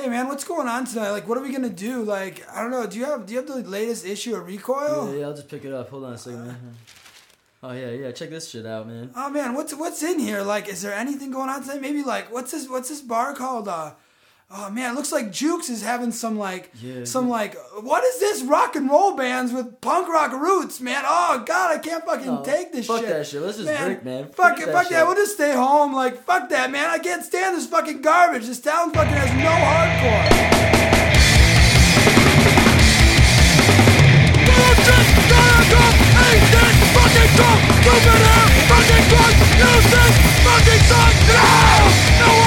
Hey man, what's going on tonight? Like, what are we gonna do? Like, I don't know. Do you have the latest issue of Recoil? Yeah, I'll just pick it up. Hold on a second, man. Oh yeah. Check this shit out, man. Oh man, what's in here? Like, is there anything going on tonight? Maybe like, what's this bar called? Oh man, it looks like Jukes is having some what is this rock and roll bands with punk rock roots, man? Oh god, I can't fucking take this shit. Fuck that shit. Let's just drink, man. Fuck that. We'll just stay home. Like, fuck that, man. I can't stand this fucking garbage. This town fucking has no hardcore. Fucking